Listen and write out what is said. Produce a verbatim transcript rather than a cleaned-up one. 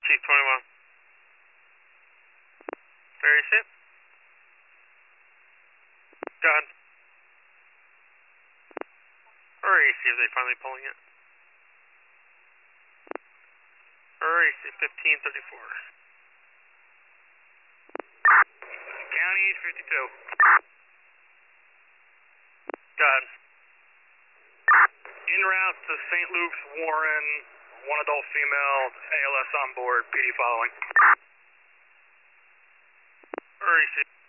Chief twenty-one. Very safe. Go ahead. Hurry, see if they finally pulling it. Hurry, see fifteen thirty-four. County fifty-two. Go ahead. En route to Saint Luke's, Warren, one adult female, A L S on board, P D following. Hurry, see.